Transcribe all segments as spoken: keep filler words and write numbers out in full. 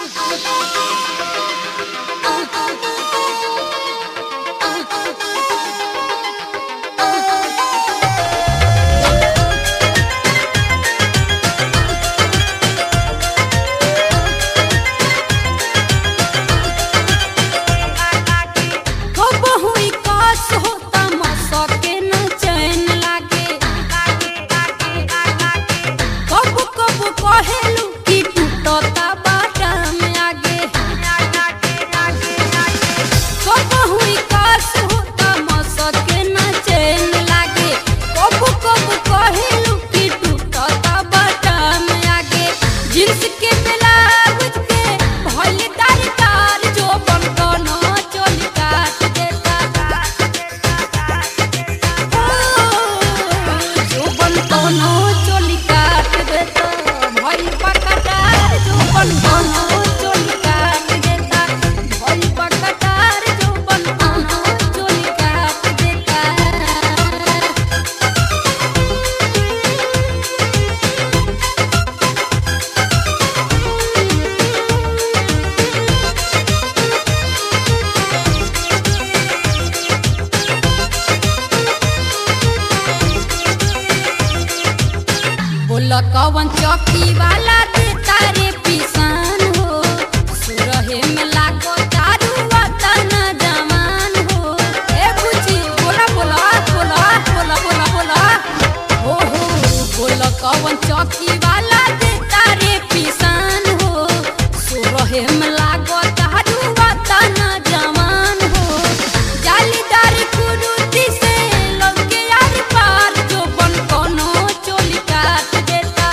कवन चौकी वाला देता रे पिसान हो सुरहे में लागो तारू वतन जवान हो। ए बुची बोला बोला बोला बोला बोला बोला हो हो बोला कवन चौकी वाला देता रे पिसान हो सुरहे में लागो तारू वतन जवान हो। जालीदार कुरुती से लौके यार पार जो बन कोनो चोली काट देता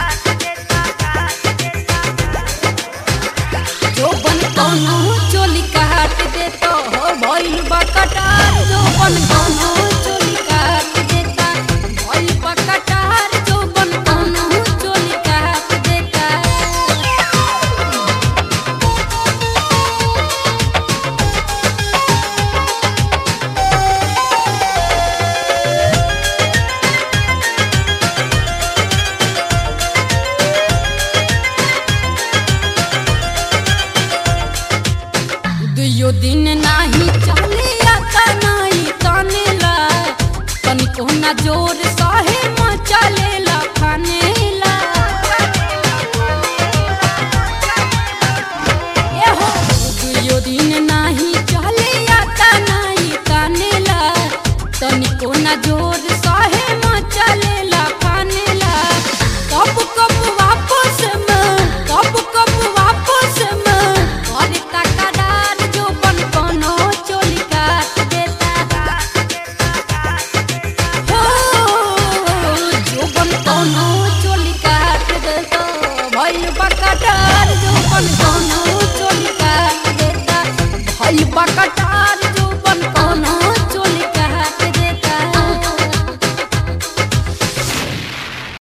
जो बन कोनो चोली काट देता हो भइल बा कटार जो बन कोनो चोली काट देता भइल बा कटार जो बन कोनो चोली काट देता। दुइयो दिन नाही चले आता नाही तानेला तनिको ना जोर सहे मचलेला खानेला। ए हो दुइयो दिन नाही चले आता नाही तानेला तनिको ना जोर सहे मचलेला खानेला। कब कब वापस में कब कब वापस में अरे तकरार जो बन कोनो चोली काट देता हो जो बन कोनो चोली काट देता भइल बा कटार जो बन कोनो